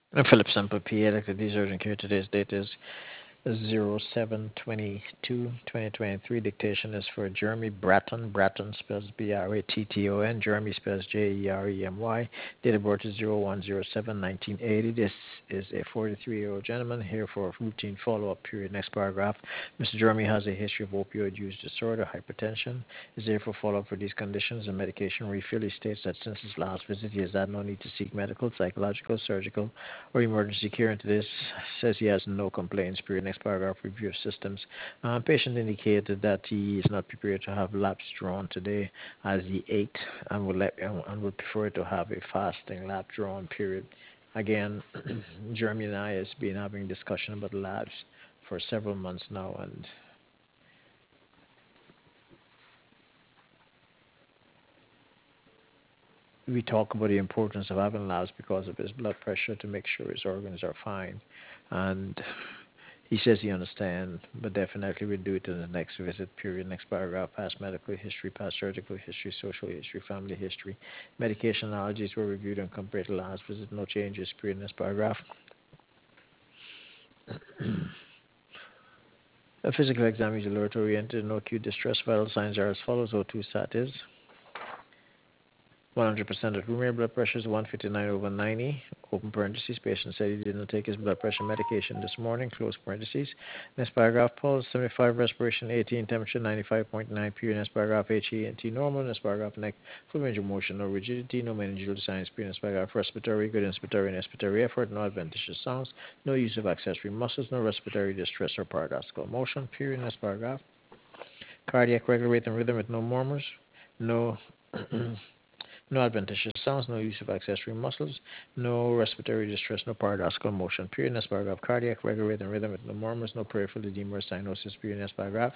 Philip Semple, PA, Elected Urgent Care. Today's date is 07/22/2023. Dictation is for Jeremy Bratton. Bratton spells Bratton. Jeremy spells Jeremy. Date of birth is 01/07/1980. This is a 43-year-old gentleman here for a routine follow-up period. Next paragraph. Mr. Jeremy has a history of opioid use disorder, hypertension. Is there for follow-up for these conditions and medication refill. He states that since his last visit, he has had no need to seek medical, psychological, surgical, or emergency care. Into this says he has no complaints. Period. Next paragraph. Review of systems. Patient indicated that he is not prepared to have laps drawn today, as he ate and would prefer to have a fasting lap drawn. Period. Again, Jeremy and I has been having discussion about labs for several months now, and we talk about the importance of having labs because of his blood pressure to make sure his organs are fine. And he says he understands, but definitely we'll do it in the next visit. Period. Next paragraph. Past medical history, past surgical history, social history, family history. Medication allergies were reviewed and compared to last visit. No changes. Period. Next paragraph. A physical exam is alert oriented. No acute distress. Vital signs are as follows. O2 stat is 100% at room air. Blood pressure is 159/90. Open parentheses. Patient said he did not take his blood pressure medication this morning. Close parentheses. Next paragraph. Pulse 75. Respiration 18. Temperature 95.9. Period. Next paragraph. HENT normal. Next paragraph. Neck full range of motion. No rigidity. No meningeal signs. Period. Next paragraph. Respiratory. Good inspiratory and expiratory effort. No adventitious sounds. No use of accessory muscles. No respiratory distress or paradoxical motion. Period. Next paragraph. Cardiac regular rate and rhythm with no murmurs. No no adventitious sounds, no use of accessory muscles, no respiratory distress, no paradoxical motion. Period. Next paragraph. Cardiac regular rate and rhythm with no murmurs, no peripheral edema or cyanosis. Period. Next paragraph.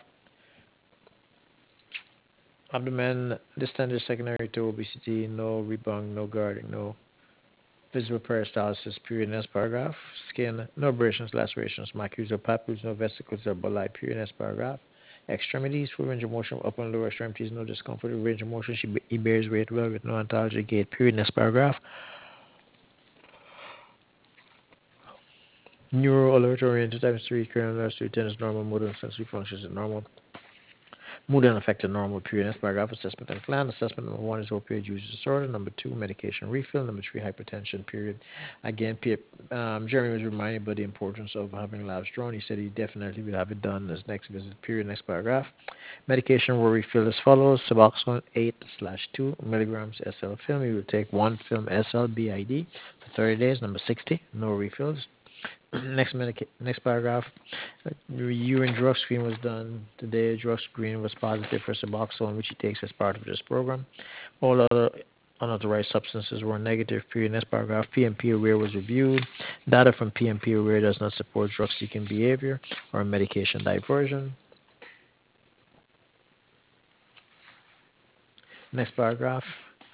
Abdomen distended secondary to obesity, no rebound, no guarding, no visible peristalsis. Period. Next paragraph. Skin, no abrasions, lacerations, macules or papules, no vesicles or bulli. Period. Next paragraph. Extremities, full range of motion, upper and lower extremities, no discomfort, range of motion. He bears weight well with no ontology gait. Period. Next paragraph. Neuro alert oriented times 3 current alerts to attendance normal, motor and sensory functions are normal. Mood unaffected normal. Period. Next paragraph. Assessment and plan. Assessment number 1 is opioid use disorder. Number 2, medication refill. Number 3, hypertension. Period. Again, Jeremy was reminded about the importance of having labs drawn. He said he definitely will have it done this next visit. Period. Next paragraph. Medication will refill as follows. Suboxone 8/2 milligrams SL film. You will take 1 film SL BID for 30 days. Number 60. No refills. Next paragraph. Urine drug screen was done today. Drug screen was positive for Suboxone, which he takes as part of this program. All other unauthorized substances were negative. Period. Next paragraph. PMP aware was reviewed. Data from PMP aware does not support drug seeking behavior or medication diversion. Next paragraph.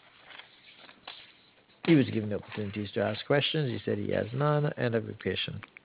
He was given the opportunities to ask questions. He said he has none. End of dictation.